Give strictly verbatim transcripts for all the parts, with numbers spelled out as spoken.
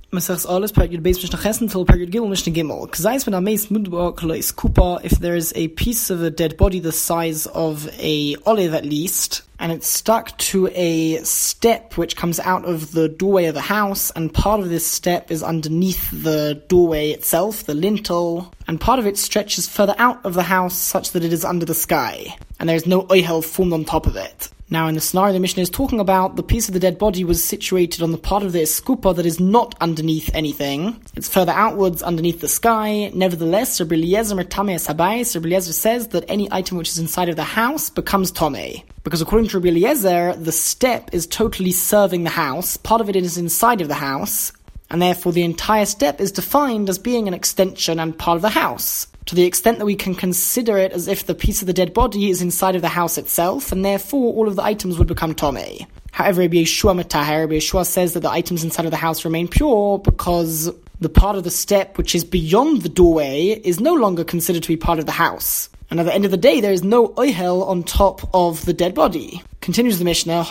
Mesachs alles period base Mishnah Ches until period Gimel Mishnah Gimel. K'zayis ben ameis mudbar k'lois kupa. If there is a piece of a dead body the size of a olive at least, and it's stuck to a step which comes out of the doorway of the house, and part of this step is underneath the doorway itself, the lintel, and part of it stretches further out of the house such that it is under the sky, and there is no oihel formed on top of it. Now, in the scenario the Mishnah is talking about, the piece of the dead body was situated on the part of the eskupa that is not underneath anything. It's further outwards underneath the sky. Nevertheless, Rabbi Eliezer Mertameh es habayis, Rabbi Eliezer says that any item which is inside of the house becomes tomei. Because according to Rabbi Eliezer, the step is totally serving the house. Part of it is inside of the house, and therefore the entire step is defined as being an extension and part of the house, to the extent that we can consider it as if the piece of the dead body is inside of the house itself, and therefore all of the items would become tomei. However, Rabbi Yeshua Metaher, Rabbi Yeshua says that the items inside of the house remain pure because the part of the step which is beyond the doorway is no longer considered to be part of the house. And at the end of the day, there is no oihel on top of the dead body. Continues the Mishnah,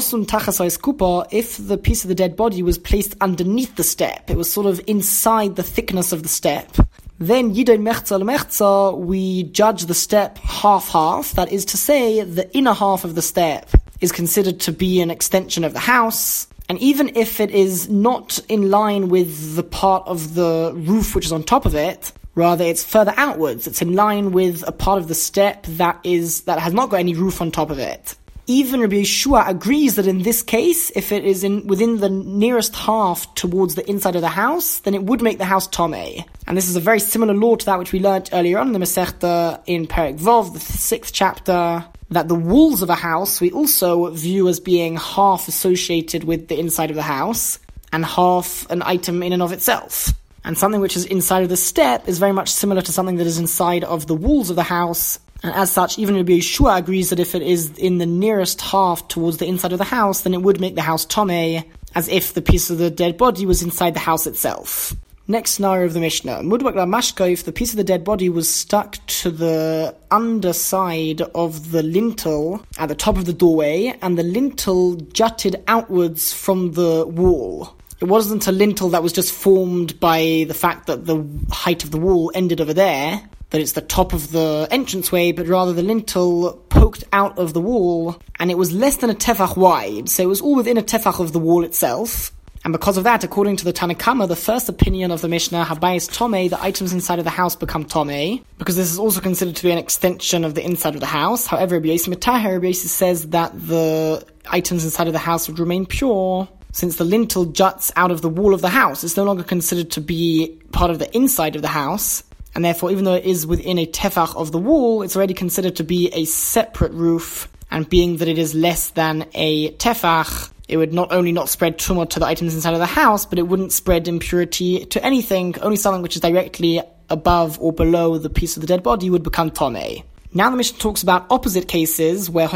if the piece of the dead body was placed underneath the step, it was sort of inside the thickness of the step, then Yidon Mechza Lemechza, we judge the step half-half. That is to say, the inner half of the step is considered to be an extension of the house, and even if it is not in line with the part of the roof which is on top of it, rather it's further outwards, it's in line with a part of the step that is that has not got any roof on top of it. Even Rabbi Yeshua agrees that in this case, if it is in within the nearest half towards the inside of the house, then it would make the house tomei. And this is a very similar law to that which we learnt earlier on in the Masechta in Perek Vov, the sixth chapter, that the walls of a house we also view as being half associated with the inside of the house, and half an item in and of itself. And something which is inside of the step is very much similar to something that is inside of the walls of the house. And as such, even Rabbi Yeshua agrees that if it is in the nearest half towards the inside of the house, then it would make the house tomei, as if the piece of the dead body was inside the house itself. Next scenario of the Mishnah. Mudbak la mashka, if the piece of the dead body was stuck to the underside of the lintel at the top of the doorway, and the lintel jutted outwards from the wall. It wasn't a lintel that was just formed by the fact that the height of the wall ended over there, that it's the top of the entranceway, but rather the lintel poked out of the wall, and it was less than a tefach wide, so it was all within a tefach of the wall itself. And because of that, according to the Tanna Kama, the first opinion of the Mishnah, habayis tomei, the items inside of the house become tomei, because this is also considered to be an extension of the inside of the house. However, Rabbi Yossi Metaher, Rabbi Yossi says that the items inside of the house would remain pure, since the lintel juts out of the wall of the house. It's no longer considered to be part of the inside of the house, and therefore, even though it is within a tefach of the wall, it's already considered to be a separate roof, and being that it is less than a tefach, it would not only not spread tumah to the items inside of the house, but it wouldn't spread impurity to anything. Only something which is directly above or below the piece of the dead body would become tomei. Now the Mishnah talks about opposite cases where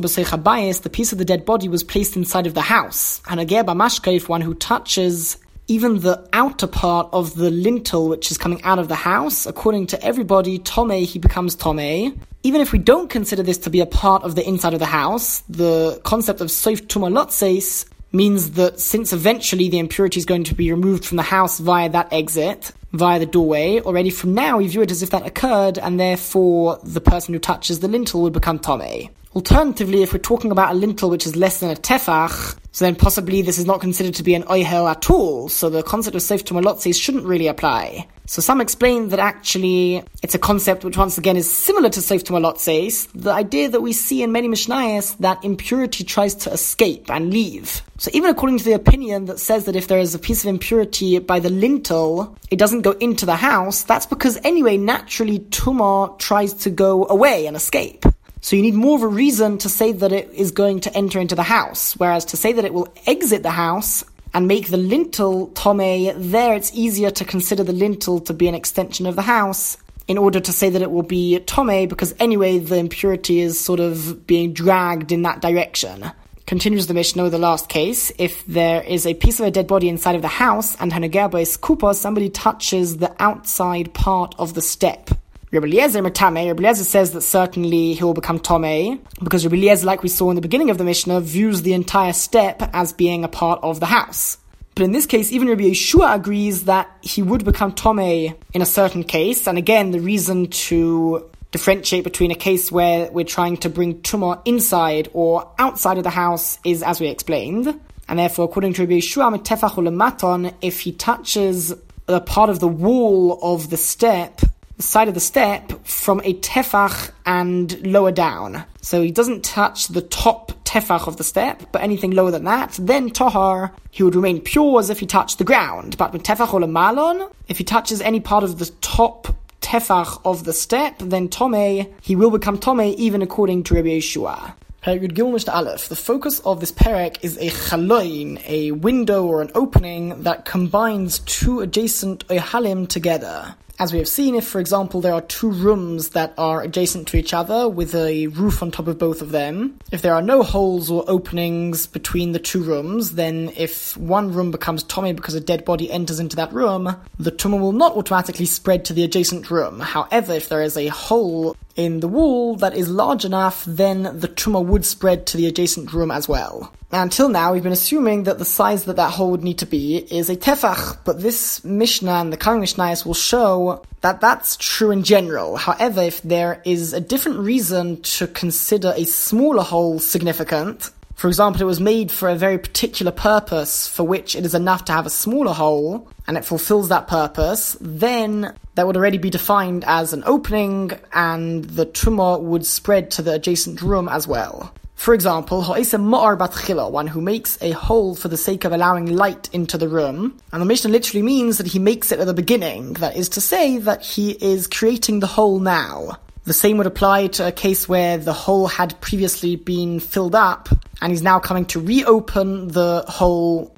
the piece of the dead body was placed inside of the house. And again, b'mashka, if one who touches even the outer part of the lintel which is coming out of the house, according to everybody, tomei, he becomes tomei. Even if we don't consider this to be a part of the inside of the house, the concept of soif tumah lotzeis means that since eventually the impurity is going to be removed from the house via that exit, via the doorway, already from now we view it as if that occurred, and therefore the person who touches the lintel would become tomei. Alternatively, if we're talking about a lintel which is less than a tefach, so then possibly this is not considered to be an oihel at all, so the concept of soif tumah lotzeis shouldn't really apply. So some explain that actually it's a concept which once again is similar to soif tumah lotzeis, the idea that we see in many Mishnayos that impurity tries to escape and leave. So even according to the opinion that says that if there is a piece of impurity by the lintel, it doesn't go into the house, that's because anyway, naturally tumah tries to go away and escape. So you need more of a reason to say that it is going to enter into the house, whereas to say that it will exit the house and make the lintel tomei, there it's easier to consider the lintel to be an extension of the house in order to say that it will be tomei, because anyway the impurity is sort of being dragged in that direction. Continues the Mishnah with the last case. If there is a piece of a dead body inside of the house and hanagea b'es kupa, somebody touches the outside part of the step. Rabbi Eliezer Mertameh, Rabbi Eliezer says that certainly he will become tomei, because Rabbi Eliezer, like we saw in the beginning of the Mishnah, views the entire step as being a part of the house. But in this case, even Rabbi Yeshua agrees that he would become Tomei in a certain case. And again, the reason to differentiate between a case where we're trying to bring Tumah inside or outside of the house is as we explained. And therefore, according to Rabbi Yeshua, Metefach ulematon, if he touches the part of the wall of the step, the side of the step, from a tefach and lower down. So he doesn't touch the top tefach of the step, but anything lower than that, then tahar, he would remain pure as if he touched the ground. But with tefach ulemalon, if he touches any part of the top tefach of the step, then tomei, he will become tomei even according to Rabbi Yeshua. Perek Gimel Mishnah Aleph. The focus of this perek is a chaloin, a window or an opening that combines two adjacent ohalim together. As we have seen, if, for example, there are two rooms that are adjacent to each other with a roof on top of both of them, if there are no holes or openings between the two rooms, then if one room becomes tomei because a dead body enters into that room, the tumah will not automatically spread to the adjacent room. However, if there is a hole in the wall that is large enough, then the tumah would spread to the adjacent room as well. Now, until now, we've been assuming that the size that that hole would need to be is a tefach, but this Mishnah and the coming Mishnayos will show that that's true in general. However, if there is a different reason to consider a smaller hole significant, for example, it was made for a very particular purpose for which it is enough to have a smaller hole, and it fulfills that purpose, then that would already be defined as an opening, and the tumah would spread to the adjacent room as well. For example, one who makes a hole for the sake of allowing light into the room. And the Mishnah literally means that he makes it at the beginning. That is to say that he is creating the hole now. The same would apply to a case where the hole had previously been filled up, and he's now coming to reopen the hole.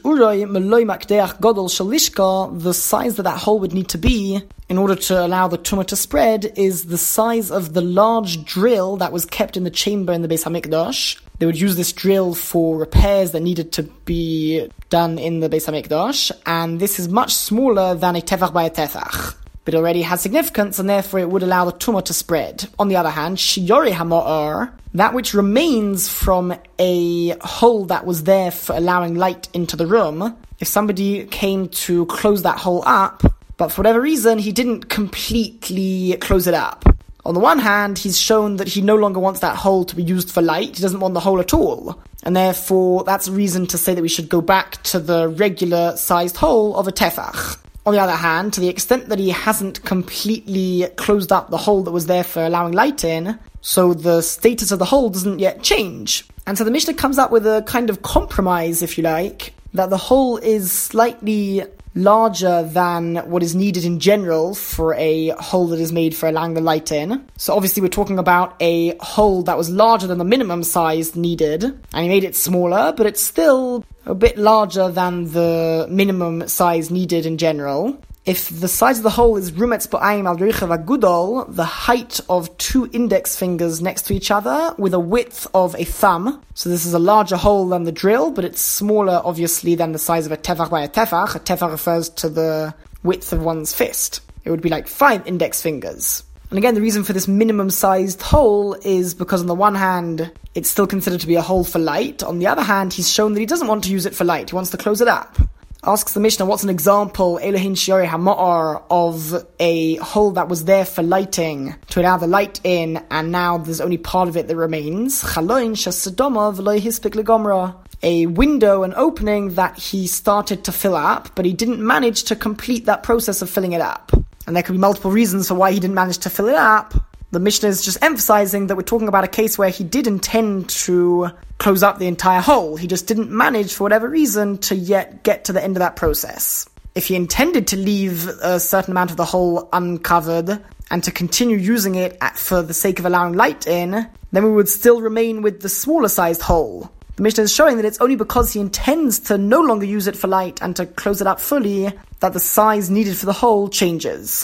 The size that that hole would need to be in order to allow the tumah to spread is the size of the large drill that was kept in the chamber in the Beis HaMikdash. They would use this drill for repairs that needed to be done in the Beis HaMikdash, and this is much smaller than a tefach by a tefach. But it already has significance, and therefore it would allow the tumah to spread. On the other hand, shiyori hama'ar, that which remains from a hole that was there for allowing light into the room, if somebody came to close that hole up, but for whatever reason he didn't completely close it up. On the one hand, he's shown that he no longer wants that hole to be used for light, he doesn't want the hole at all. And therefore, that's a reason to say that we should go back to the regular sized hole of a tefach. On the other hand, to the extent that he hasn't completely closed up the hole that was there for allowing light in, so the status of the hole doesn't yet change. And so the Mishnah comes up with a kind of compromise, if you like, that the hole is slightly larger than what is needed in general for a hole that is made for allowing the light in. So obviously we're talking about a hole that was larger than the minimum size needed, and he made it smaller, but it's still a bit larger than the minimum size needed in general. If the size of the hole is rumetz ba'ayim al richav agudol, the height of two index fingers next to each other with a width of a thumb. So this is a larger hole than the drill, but it's smaller obviously than the size of a tefach by a tefach. A tefach refers to the width of one's fist. It would be like five index fingers. And again, the reason for this minimum sized hole is because on the one hand, it's still considered to be a hole for light. On the other hand, he's shown that he doesn't want to use it for light. He wants to close it up. Asks the Mishnah, what's an example, Elohin Shiori Hama'ar, of a hole that was there for lighting, to allow the light in, and now there's only part of it that remains? Chaloin Shasadoma V'loi Hispik Legomra. A window, an opening that he started to fill up, but he didn't manage to complete that process of filling it up. And there could be multiple reasons for why he didn't manage to fill it up. The Mishnah is just emphasizing that we're talking about a case where he did intend to close up the entire hole. He just didn't manage, for whatever reason, to yet get to the end of that process. If he intended to leave a certain amount of the hole uncovered and to continue using it at, for the sake of allowing light in, then we would still remain with the smaller sized hole. The Mishnah is showing that it's only because he intends to no longer use it for light and to close it up fully that the size needed for the hole changes.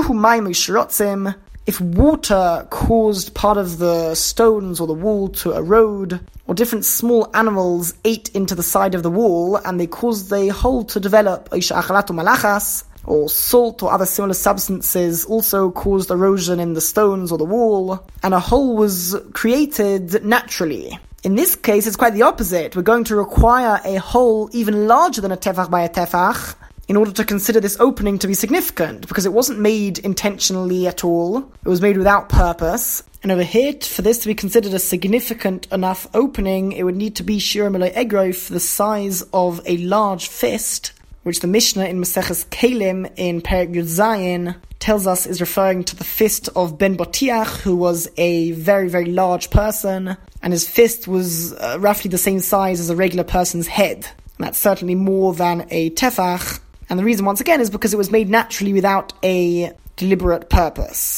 If water caused part of the stones or the wall to erode, or different small animals ate into the side of the wall and they caused the hole to develop, or salt or other similar substances also caused erosion in the stones or the wall, and a hole was created naturally. In this case, it's quite the opposite. We're going to require a hole even larger than a tefach by a tefach in order to consider this opening to be significant, because it wasn't made intentionally at all. It was made without purpose. And over here, for this to be considered a significant enough opening, it would need to be shira meloi egrof, the size of a large fist, which the Mishnah in Maseches Kelim in Perek Yud Zayin tells us is referring to the fist of Ben Botiach, who was a very, very large person, and his fist was uh, roughly the same size as a regular person's head. And that's certainly more than a tefach. And the reason, once again, is because it was made naturally without a deliberate purpose.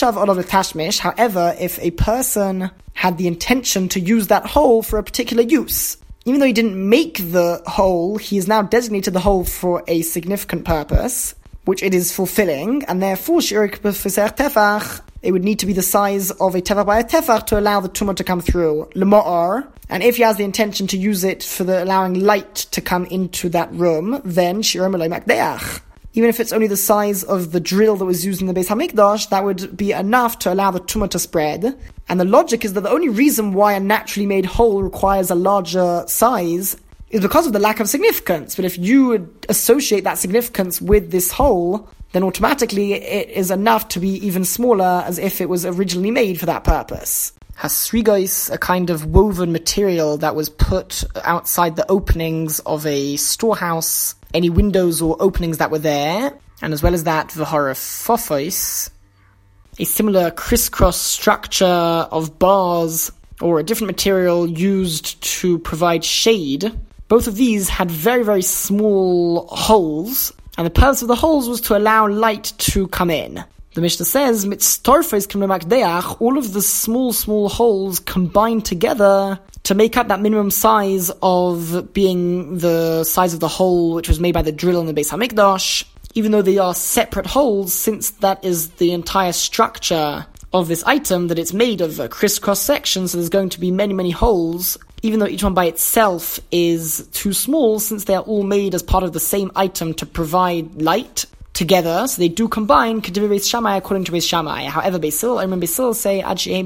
However, if a person had the intention to use that hole for a particular use, even though he didn't make the hole, he has now designated the hole for a significant purpose, which it is fulfilling, and therefore it would need to be the size of a tefach by a tefach to allow the tumah to come through. L'ma'ar. And if he has the intention to use it for the allowing light to come into that room, then shira meloi makdeach. Even if it's only the size of the drill that was used in the Beis HaMikdash, that would be enough to allow the tumah to spread. And the logic is that the only reason why a naturally made hole requires a larger size is because of the lack of significance. But if you would associate that significance with this hole, then automatically it is enough to be even smaller, as if it was originally made for that purpose. Hasrigos, a kind of woven material that was put outside the openings of a storehouse, any windows or openings that were there, and as well as that, v'harafofos, a similar crisscross structure of bars or a different material used to provide shade. Both of these had very, very small holes, and the purpose of the holes was to allow light to come in. The Mishnah says, all of the small, small holes combined together to make up that minimum size of being the size of the hole which was made by the drill in the Beis HaMikdash, even though they are separate holes, since that is the entire structure of this item, that it's made of a crisscross section, so there's going to be many, many holes, even though each one by itself is too small, since they are all made as part of the same item to provide light together, so they do combine, according to Beis Shammai. However, Beis Hillel, I remember Beis Hillel say,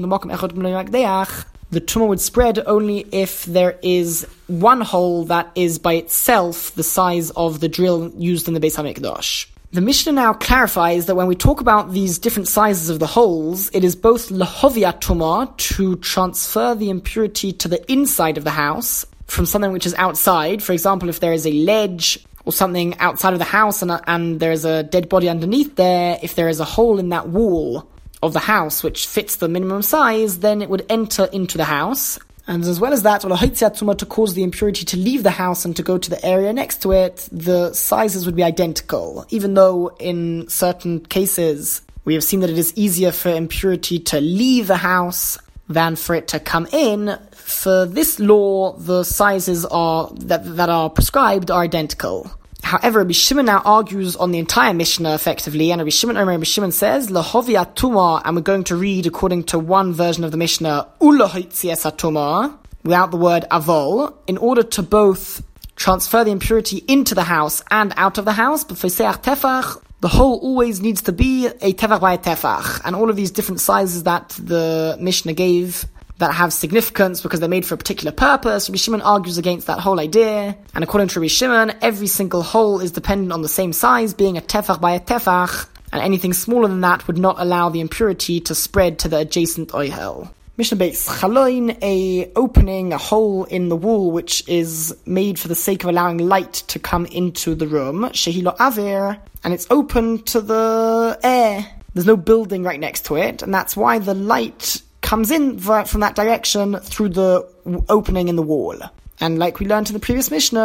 the tumah would spread only if there is one hole that is by itself the size of the drill used in the Beis HaMikdash. The Mishnah now clarifies that when we talk about these different sizes of the holes, it is both lahovia tumah, to transfer the impurity to the inside of the house from something which is outside. For example, if there is a ledge or something outside of the house and, and there's a dead body underneath there, if there is a hole in that wall of the house which fits the minimum size, then it would enter into the house. And as well as that, to cause the impurity to leave the house and to go to the area next to it, the sizes would be identical. Even though in certain cases we have seen that it is easier for impurity to leave the house than for it to come in, for this law, the sizes are that that are prescribed are identical. However, Rabbi Shimon now argues on the entire Mishnah effectively, and Rabbi Shimon, Rabbi Shimon says, Lahovia Tumah, and we're going to read according to one version of the Mishnah, Ulahoitzies Tumah, without the word avol, in order to both transfer the impurity into the house and out of the house, but for Seach Tefach, the hole always needs to be a Tefach by a Tefach, and all of these different sizes that the Mishnah gave that have significance because they're made for a particular purpose, Rabbi Shimon argues against that whole idea. And according to Rabbi Shimon, every single hole is dependent on the same size, being a tefach by a tefach, and anything smaller than that would not allow the impurity to spread to the adjacent oihel. Mishnah Beis, chaloin, a opening, a hole in the wall which is made for the sake of allowing light to come into the room, shehilo aver, and it's open to the air. There's no building right next to it, and that's why the light comes in from that direction through the opening in the wall. And like we learned in the previous Mishnah,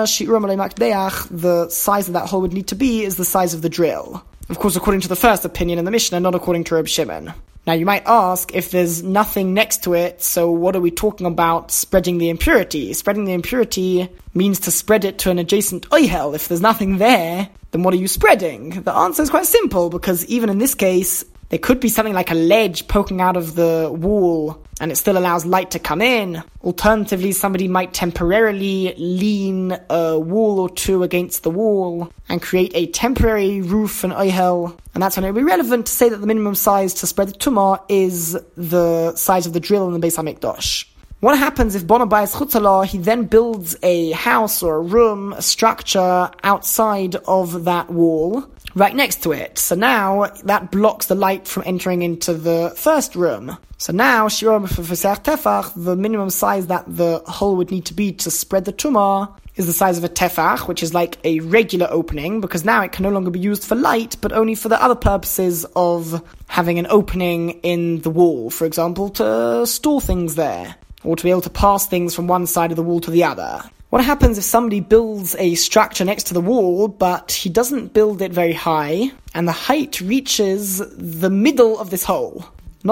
the size of that hole would need to be is the size of the drill. Of course, according to the first opinion in the Mishnah, not according to Reb Shimon. Now you might ask, if there's nothing next to it, so what are we talking about spreading the impurity? Spreading the impurity means to spread it to an adjacent oihel. If there's nothing there, then what are you spreading? The answer is quite simple, because even in this case, there could be something like a ledge poking out of the wall, and it still allows light to come in. Alternatively, somebody might temporarily lean a wall or two against the wall and create a temporary roof and oihel, and that's when it would be relevant to say that the minimum size to spread the tumah is the size of the drill in the Beis HaMikdash. What happens if Bona Bayis Chutzala, he then builds a house or a room, a structure outside of that wall, right next to it? So now that blocks the light from entering into the first room. So now, Shiur for Fesach Tefach, the minimum size that the hole would need to be to spread the Tumah is the size of a tefach, which is like a regular opening, because now it can no longer be used for light, but only for the other purposes of having an opening in the wall, for example, to store things there, or to be able to pass things from one side of the wall to the other. What happens if somebody builds a structure next to the wall, but he doesn't build it very high, and the height reaches the middle of this hole? The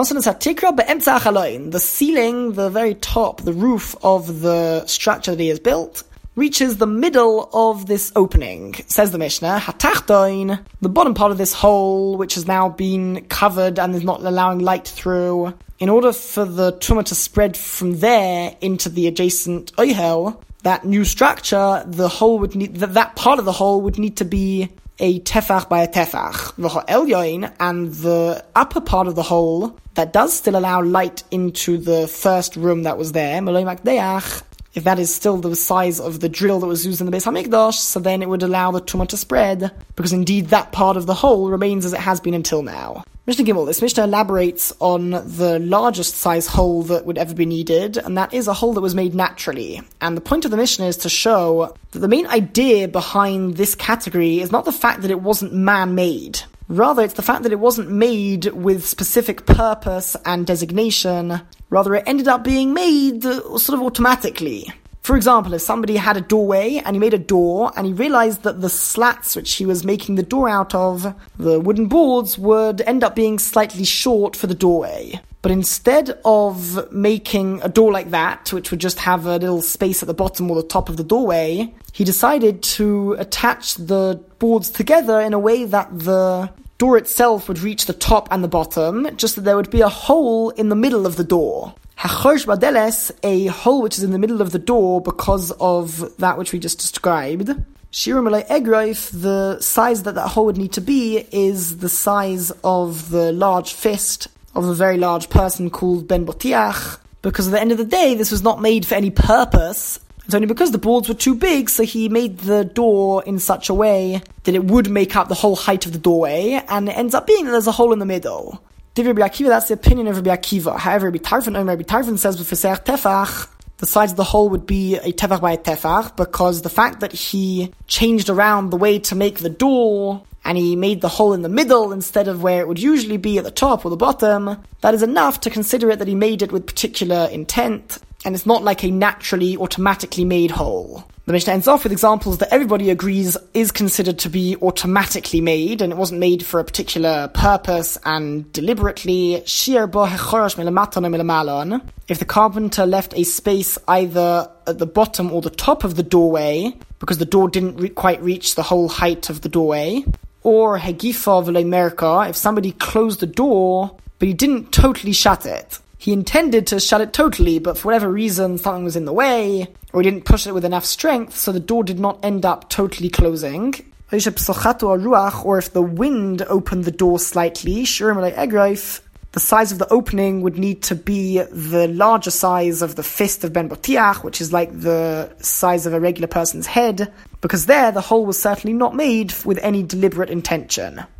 ceiling, the very top, the roof of the structure that he has built, reaches the middle of this opening. Says the Mishnah, Hatachdoin, the bottom part of this hole, which has now been covered and is not allowing light through. In order for the tumah to spread from there into the adjacent oihel, that new structure, the hole would need, that, that part of the hole would need to be a tefach by a tefach. And the upper part of the hole, that does still allow light into the first room that was there, if that is still the size of the drill that was used in the Beis HaMikdash, so then it would allow the tumah to spread, because indeed that part of the hole remains as it has been until now. Mishnah Gimel, this Mishnah elaborates on the largest size hole that would ever be needed, and that is a hole that was made naturally. And the point of the Mishnah is to show that the main idea behind this category is not the fact that it wasn't man-made. Rather, it's the fact that it wasn't made with specific purpose and designation. Rather, it ended up being made uh, sort of automatically. For example, if somebody had a doorway and he made a door and he realized that the slats which he was making the door out of, the wooden boards, would end up being slightly short for the doorway. But instead of making a door like that, which would just have a little space at the bottom or the top of the doorway, he decided to attach the boards together in a way that the door itself would reach the top and the bottom, just that there would be a hole in the middle of the door. Hachorsh badeles, a hole which is in the middle of the door because of that which we just described. Shiur Malay Egroif, the size that that hole would need to be is the size of the large fist of a very large person called Ben Botiach, because at the end of the day, this was not made for any purpose. It's only because the boards were too big, so he made the door in such a way that it would make up the whole height of the doorway, and it ends up being that there's a hole in the middle. Divrei Rabbi Akiva, that's the opinion of Rabbi Akiva. However, Rabbi Tarfon, Rabbi Tarfon says with Fesach Tefach, the size of the hole would be a tefach by a tefach, because the fact that he changed around the way to make the door, and he made the hole in the middle instead of where it would usually be at the top or the bottom, that is enough to consider it that he made it with particular intent, and it's not like a naturally, automatically made hole. The Mishnah ends off with examples that everybody agrees is considered to be automatically made, and it wasn't made for a particular purpose and deliberately. Shiur bo hechorosh milamatan milamalon. If the carpenter left a space either at the bottom or the top of the doorway, because the door didn't re- quite reach the whole height of the doorway, or hegifa v'lo merka, if somebody closed the door, but he didn't totally shut it. He intended to shut it totally, but for whatever reason, something was in the way, or he didn't push it with enough strength, so the door did not end up totally closing. Or if the wind opened the door slightly, the size of the opening would need to be the larger size of the fist of Ben Botiach, which is like the size of a regular person's head, because there the hole was certainly not made with any deliberate intention.